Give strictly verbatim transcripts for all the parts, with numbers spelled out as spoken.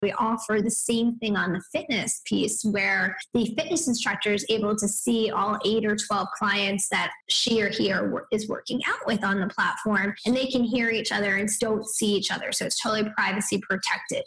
We offer the same thing on the fitness piece where the fitness instructor is able to see all eight or twelve clients that she or he are, is working out with on the platform, and they can hear each other and don't see each other. So it's totally privacy protected.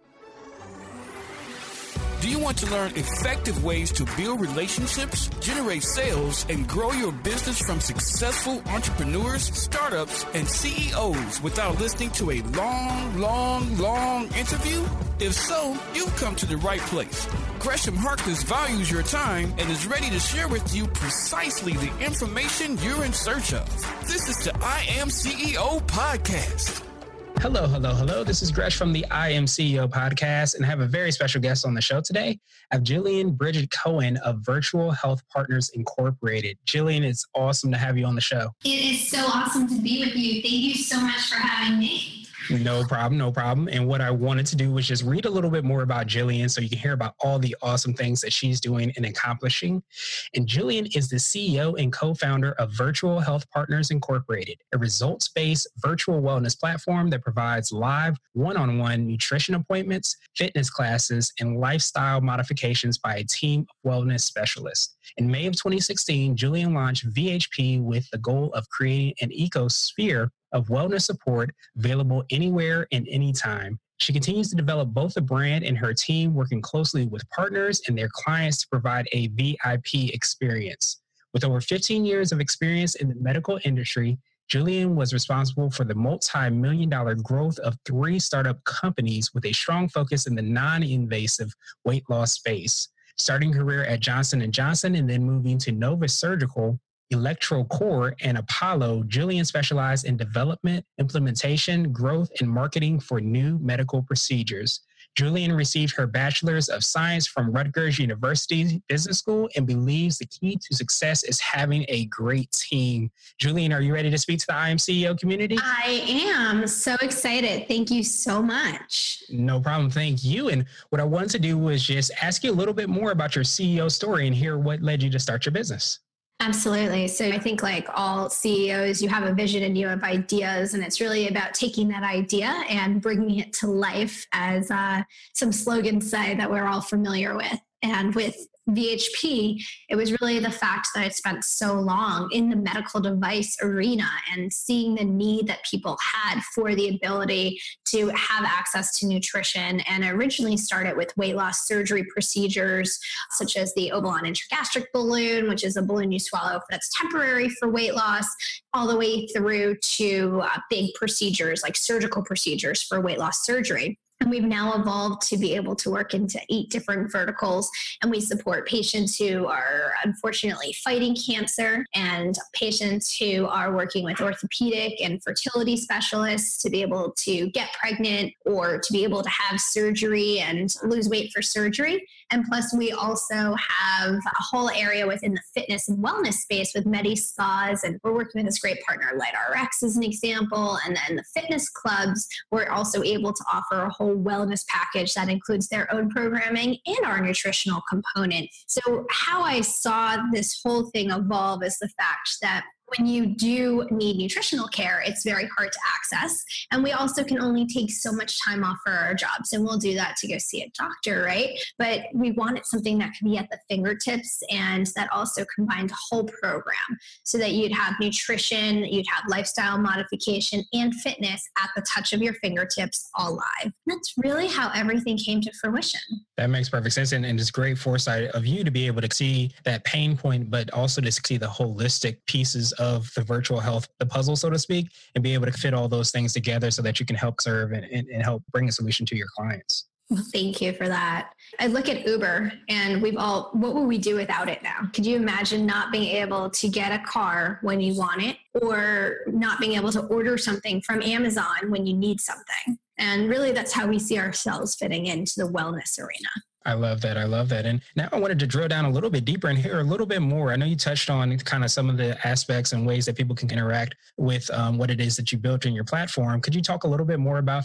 Do you want to learn effective ways to build relationships, generate sales, and grow your business from successful entrepreneurs, startups, and C E Os without listening to a long, long, long interview? If so, you've come to the right place. Gresham Harkless values your time and is ready to share with you precisely the information you're in search of. This is the I Am C E O podcast. Hello, hello, hello. This is Gresh from the I Am C E O podcast, and I have a very special guest on the show today. I have Jillian Bridget Cohen of Virtual Health Partners Incorporated. Jillian, it's awesome to have you on the show. It is so awesome to be with you. Thank you so much for having me. No problem, no problem. And what I wanted to do was just read a little bit more about Jillian so you can hear about all the awesome things that she's doing and accomplishing. And Jillian is the C E O and co-founder of Virtual Health Partners Incorporated, a results-based virtual wellness platform that provides live one-on-one nutrition appointments, fitness classes, and lifestyle modifications by a team of wellness specialists. In May of twenty sixteen, Jillian launched V H P with the goal of creating an ecosphere of wellness support available anywhere and anytime. She continues to develop both the brand and her team, working closely with partners and their clients to provide a V I P experience. With over fifteen years of experience in the medical industry, Jillian was responsible for the multi-million dollar growth of three startup companies with a strong focus in the non-invasive weight loss space. Starting her career at Johnson and Johnson and then moving to Nova Surgical, electroCore, and Apollo, Jillian specialized in development, implementation, growth, and marketing for new medical procedures. Jillian received her Bachelor's of Science from Rutgers University Business School and believes the key to success is having a great team. Jillian, are you ready to speak to the I Am C E O community? I am so excited. Thank you so much. No problem. Thank you. And what I wanted to do was just ask you a little bit more about your C E O story and hear what led you to start your business. Absolutely. So I think like all C E Os, you have a vision and you have ideas, and it's really about taking that idea and bringing it to life, as uh, some slogans say that we're all familiar with. And with V H P, it was really the fact that I spent so long in the medical device arena and seeing the need that people had for the ability to have access to nutrition. And I originally started with weight loss surgery procedures, such as the Obalon intragastric balloon, which is a balloon you swallow that's temporary for weight loss, all the way through to uh, big procedures like surgical procedures for weight loss surgery. And we've now evolved to be able to work into eight different verticals, and we support patients who are unfortunately fighting cancer and patients who are working with orthopedic and fertility specialists to be able to get pregnant or to be able to have surgery and lose weight for surgery. And plus, we also have a whole area within the fitness and wellness space with Medi Spas, and we're working with this great partner, LightRx, as an example. And then the fitness clubs, we're also able to offer a whole wellness package that includes their own programming and our nutritional component. So how I saw this whole thing evolve is the fact that when you do need nutritional care, it's very hard to access. And we also can only take so much time off for our jobs. And we'll do that to go see a doctor, right? But we wanted something that could be at the fingertips and that also combined a whole program so that you'd have nutrition, you'd have lifestyle modification and fitness at the touch of your fingertips all live. And that's really how everything came to fruition. That makes perfect sense. And, and it's great foresight of you to be able to see that pain point, but also to see the holistic pieces of the virtual health, the puzzle, so to speak, and be able to fit all those things together so that you can help serve and, and, and help bring a solution to your clients. Well, thank you for that. I look at Uber and we've all, what would we do without it now? Could you imagine not being able to get a car when you want it, or not being able to order something from Amazon when you need something? And really that's how we see ourselves fitting into the wellness arena. I love that. I love that. And now I wanted to drill down a little bit deeper and hear a little bit more. I know you touched on kind of some of the aspects and ways that people can interact with um, what it is that you built in your platform. Could you talk a little bit more about that?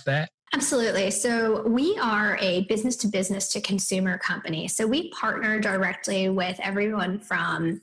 Absolutely. So we are a business to business to consumer company. So we partner directly with everyone from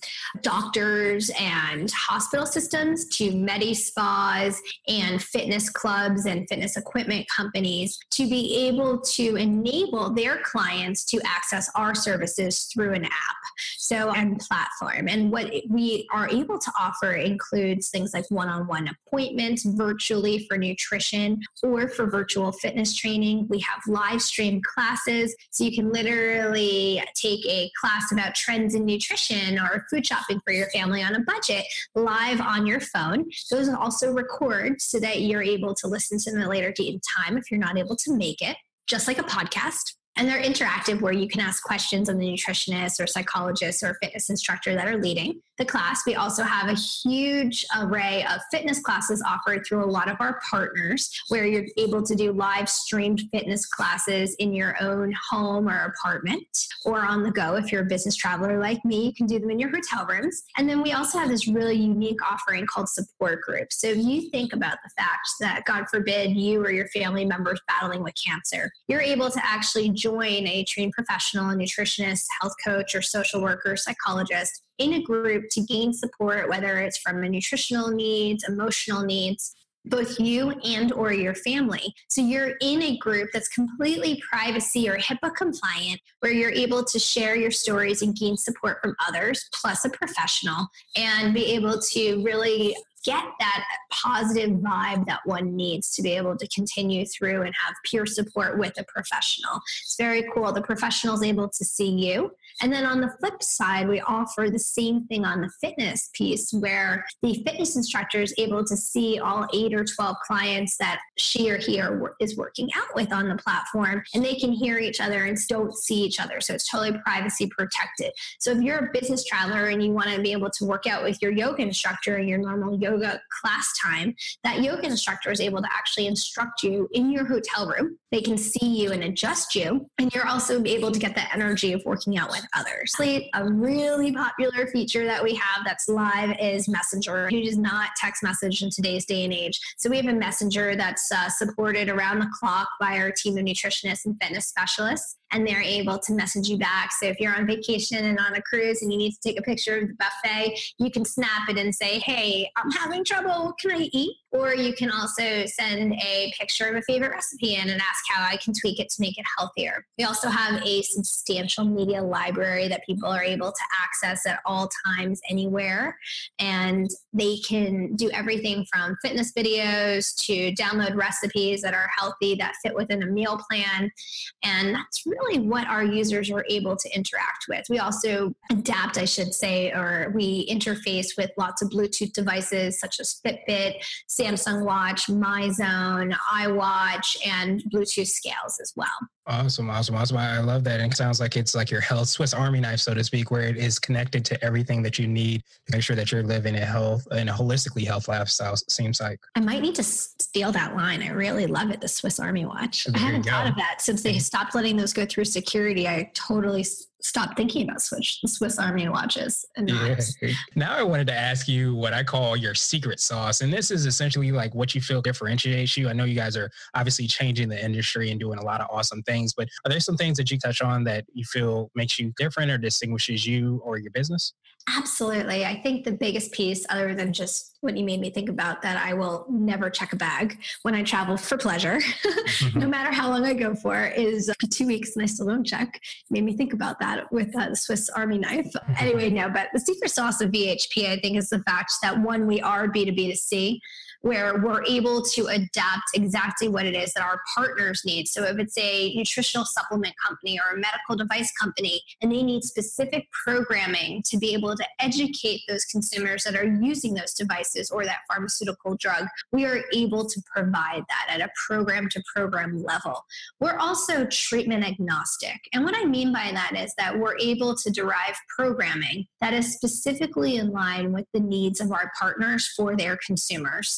doctors and hospital systems to medi spas and fitness clubs and fitness equipment companies to be able to enable their clients to access our services through an app. So and platform. And what we are able to offer includes things like one-on-one appointments virtually for nutrition or for virtual fitness training. We have live stream classes. So you can literally take a class about trends in nutrition or food shopping for your family on a budget live on your phone. Those also record so that you're able to listen to them at a later date and time if you're not able to make it, just like a podcast. And they're interactive where you can ask questions of the nutritionist or psychologist or fitness instructor that are leading the class. We also have a huge array of fitness classes offered through a lot of our partners where you're able to do live streamed fitness classes in your own home or apartment or on the go. If you're a business traveler like me, you can do them in your hotel rooms. And then we also have this really unique offering called support groups. So if you think about the fact that, God forbid, you or your family members battling with cancer, you're able to actually join join a trained professional, a nutritionist, health coach, or social worker, psychologist in a group to gain support, whether it's from a nutritional needs, emotional needs, both you and or your family. So you're in a group that's completely privacy or HIPAA compliant, where you're able to share your stories and gain support from others, plus a professional, and be able to really get that positive vibe that one needs to be able to continue through and have peer support with a professional. It's very cool. The professional is able to see you. And then on the flip side, we offer the same thing on the fitness piece where the fitness instructor is able to see all eight or twelve clients that she or he are, is working out with on the platform, and they can hear each other and don't see each other. So it's totally privacy protected. So if you're a business traveler and you want to be able to work out with your yoga instructor in your normal yoga class time, that yoga instructor is able to actually instruct you in your hotel room. They can see you and adjust you, and you're also able to get the energy of working out with others. A really popular feature that we have that's live is Messenger. You does not text message in today's day and age. So we have a messenger that's uh, supported around the clock by our team of nutritionists and fitness specialists, and they're able to message you back. So if you're on vacation and on a cruise and you need to take a picture of the buffet, you can snap it and say, hey, I'm having trouble. What can I eat? Or you can also send a picture of a favorite recipe in and ask how I can tweak it to make it healthier. We also have a substantial media library that people are able to access at all times, anywhere. And they can do everything from fitness videos to download recipes that are healthy that fit within a meal plan. And that's really what our users were able to interact with. We also adapt, I should say, or we interface with lots of Bluetooth devices such as Fitbit, Samsung Watch, MyZone, iWatch, and Bluetooth scales as well. Awesome, awesome, awesome. I love that. And it sounds like it's like your health Swiss Army knife, so to speak, where it is connected to everything that you need to make sure that you're living a health and a holistically health lifestyle. Seems like I might need to steal that line. I really love it, the Swiss Army watch. There I hadn't you thought go. of that since they stopped letting those go through security. I totally stopped thinking about Swiss, Swiss Army watches. And Yeah. knives. Now I wanted to ask you what I call your secret sauce. And this is essentially like what you feel differentiates you. I know you guys are obviously changing the industry and doing a lot of awesome things, but are there some things that you touch on that you feel makes you different or distinguishes you or your business? Absolutely. I think the biggest piece, other than just what you made me think about, that I will never check a bag when I travel for pleasure, no matter how long I go for, is uh, two weeks and I still don't check. Made me think about that with uh, the Swiss Army knife. Anyway, no, but the secret sauce of V H P, I think, is the fact that, one, we are B two B to C, where we're able to adapt exactly what it is that our partners need. So if it's a nutritional supplement company or a medical device company, and they need specific programming to be able to educate those consumers that are using those devices or that pharmaceutical drug, we are able to provide that at a program to program level. We're also treatment agnostic. And what I mean by that is that we're able to derive programming that is specifically in line with the needs of our partners for their consumers. So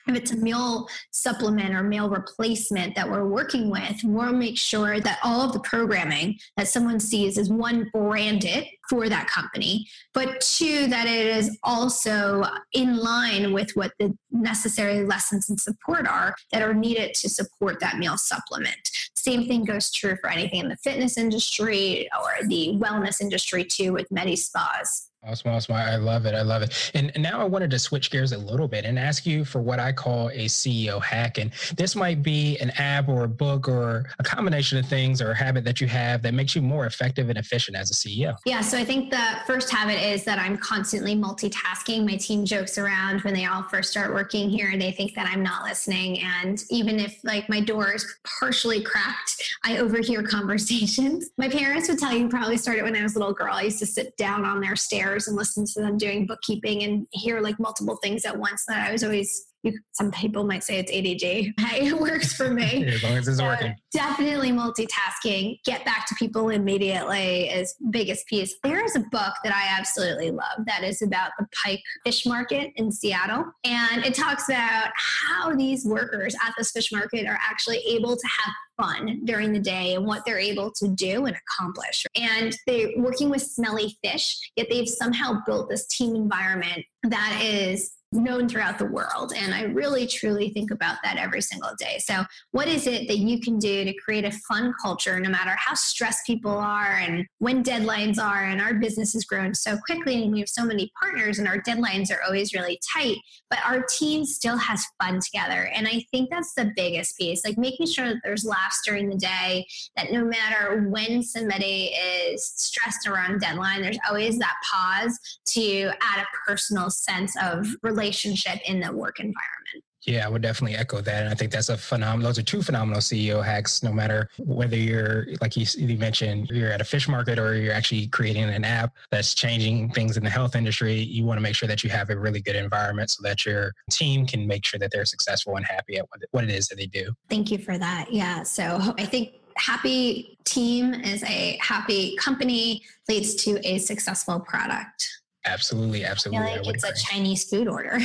if it's a meal supplement or meal replacement that we're working with, we'll make sure that all of the programming that someone sees is, one, branded for that company, but two, that it is also in line with what the necessary lessons and support are that are needed to support that meal supplement. Same thing goes true for anything in the fitness industry or the wellness industry too, with Medi Spas. Awesome, awesome. I love it. I love it. And, and now I wanted to switch gears a little bit and ask you for what I call a C E O hack. And this might be an app or a book or a combination of things or a habit that you have that makes you more effective and efficient as a C E O. Yeah. So I think the first habit is that I'm constantly multitasking. My team jokes around when they all first start working here and they think that I'm not listening. And even if like my door is partially cracked, I overhear conversations. My parents would tell you probably started when I was a little girl. I used to sit down on their stairs and listen to them doing bookkeeping and hear like multiple things at once that I was always, you, some people might say it's A D D. Hey, it works for me. As long as it's so working. Definitely multitasking. Get back to people immediately is biggest piece. There is a book that I absolutely love that is about the Pike Fish Market in Seattle. And it talks about how these workers at this fish market are actually able to have fun during the day and what they're able to do and accomplish. And they're working with smelly fish, yet they've somehow built this team environment that is known throughout the world. And I really, truly think about that every single day. So what is it that you can do to create a fun culture, no matter how stressed people are and when deadlines are? And our business has grown so quickly and we have so many partners and our deadlines are always really tight, but our team still has fun together. And I think that's the biggest piece, like making sure that there's laughs during the day, that no matter when somebody is stressed around deadline, there's always that pause to add a personal sense of relationship in the work environment. Yeah, I would definitely echo that. And I think that's a phenomenal, those are two phenomenal C E O hacks, no matter whether you're, like you, you mentioned, you're at a fish market or you're actually creating an app that's changing things in the health industry. You want to make sure that you have a really good environment so that your team can make sure that they're successful and happy at what it is that they do. Thank you for that. Yeah. So I think happy team is a happy company leads to a successful product. Absolutely, absolutely. I feel like it's agree. a Chinese food order.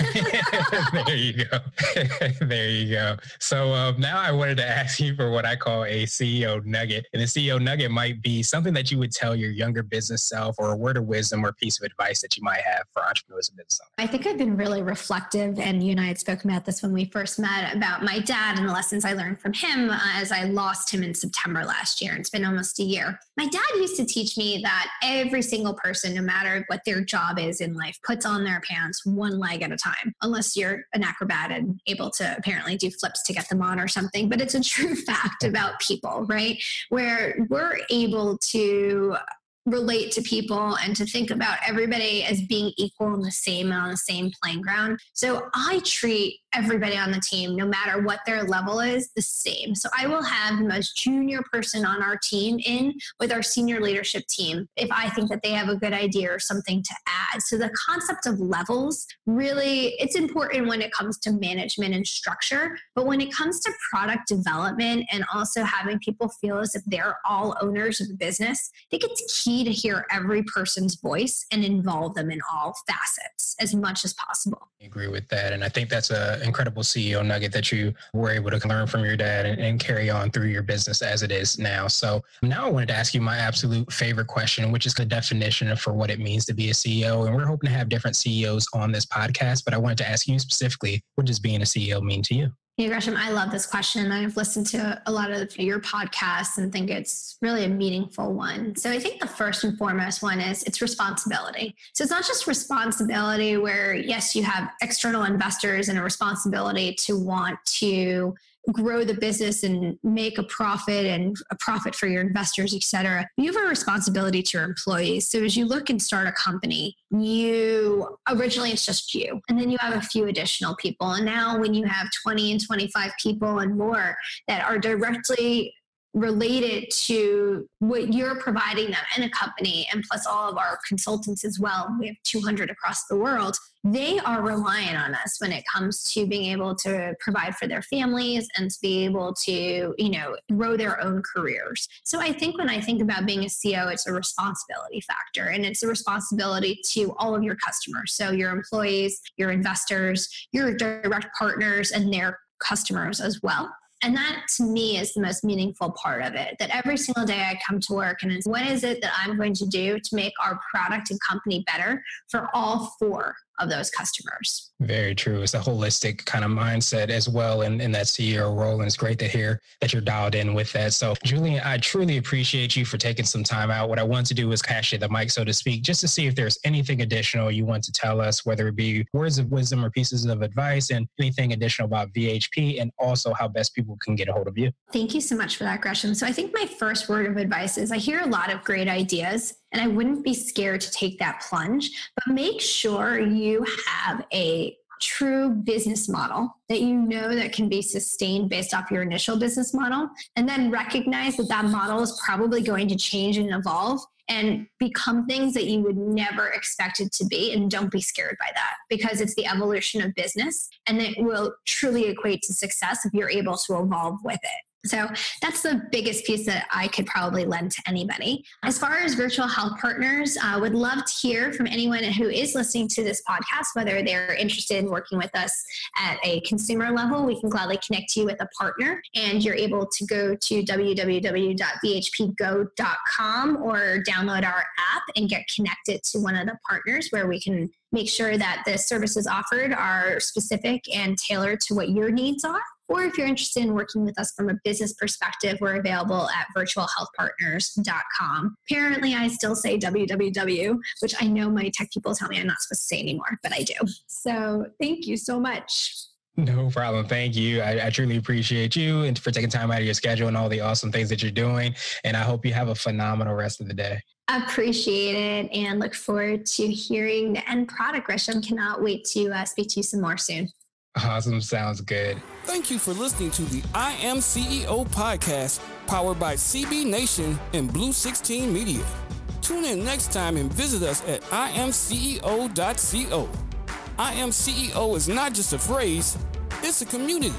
There you go. There you go. So um, now I wanted to ask you for what I call a C E O nugget. And the C E O nugget might be something that you would tell your younger business self, or a word of wisdom or piece of advice that you might have for entrepreneurs and business owners. I think I've been really reflective, and you and I had spoken about this when we first met, about my dad and the lessons I learned from him uh, as I lost him in September last year. It's been almost a year. My dad used to teach me that every single person, no matter what their job is in life, puts on their pants one leg at a time, unless you're an acrobat and able to apparently do flips to get them on or something. But it's a true fact about people, right? Where we're able to relate to people and to think about everybody as being equal and the same and on the same playing ground. So I treat everybody on the team, no matter what their level is, the same. So I will have the most junior person on our team in with our senior leadership team if I think that they have a good idea or something to add. So the concept of levels, really, it's important when it comes to management and structure, but when it comes to product development and also having people feel as if they're all owners of the business, I think it's key to hear every person's voice and involve them in all facets as much as possible. I agree with that. And I think that's an incredible C E O nugget that you were able to learn from your dad and, and carry on through your business as it is now. So now I wanted to ask you my absolute favorite question, which is the definition for what it means to be a C E O. And we're hoping to have different C E Os on this podcast, but I wanted to ask you specifically, what does being a C E O mean to you? Yeah, Gresham, I love this question. I've listened to a lot of your podcasts and think it's really a meaningful one. So I think the first and foremost one is it's responsibility. So it's not just responsibility where, yes, you have external investors and a responsibility to want to grow the business and make a profit and a profit for your investors, et cetera. You have a responsibility to your employees. So as you look and start a company, you originally it's just you, and then you have a few additional people. And now when you have twenty and twenty-five people and more that are directly related to what you're providing them in a company, and plus all of our consultants as well. We have two hundred across the world. They are reliant on us when it comes to being able to provide for their families and to be able to, you know, grow their own careers. So I think when I think about being a C E O, it's a responsibility factor, and it's a responsibility to all of your customers. So your employees, your investors, your direct partners, and their customers as well. And that to me is the most meaningful part of it, that every single day I come to work and it's what is it that I'm going to do to make our product and company better for all four of those customers. Very true. It's a holistic kind of mindset as well in, in that C E O role. And it's great to hear that you're dialed in with that. So Julian, I truly appreciate you for taking some time out. What I want to do is pass you the mic, so to speak, just to see if there's anything additional you want to tell us, whether it be words of wisdom or pieces of advice, and anything additional about V H P, and also how best people can get a hold of you. Thank you so much for that, Gresham. So I think my first word of advice is I hear a lot of great ideas, and I wouldn't be scared to take that plunge, but make sure you have a true business model that you know that can be sustained based off your initial business model, and then recognize that that model is probably going to change and evolve and become things that you would never expect it to be. And don't be scared by that, because it's the evolution of business, and it will truly equate to success if you're able to evolve with it. So that's the biggest piece that I could probably lend to anybody. As far as virtual health partners, I uh, would love to hear from anyone who is listening to this podcast, whether they're interested in working with us at a consumer level. We can gladly connect you with a partner, and you're able to go to w w w dot v h p go dot com or download our app and get connected to one of the partners, where we can make sure that the services offered are specific and tailored to what your needs are. Or if you're interested in working with us from a business perspective, we're available at virtual health partners dot com. Apparently, I still say w w w, which I know my tech people tell me I'm not supposed to say anymore, but I do. So thank you so much. No problem. Thank you. I, I truly appreciate you and for taking time out of your schedule and all the awesome things that you're doing. And I hope you have a phenomenal rest of the day. Appreciate it, and look forward to hearing the end product, Gresham. Cannot wait to uh, speak to you some more soon. Awesome. Sounds good. Thank you for listening to the I Am C E O podcast, powered by C B Nation and Blue sixteen Media. Tune in next time and visit us at i am c e o dot co. I Am C E O is not just a phrase, it's a community.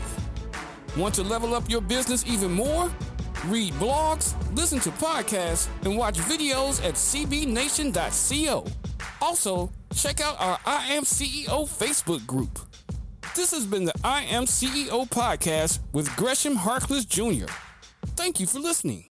Want to level up your business even more? Read blogs, listen to podcasts, and watch videos at c b nation dot co. Also, check out our I Am C E O Facebook group. This has been the I Am C E O podcast with Gresham Harkless Junior Thank you for listening.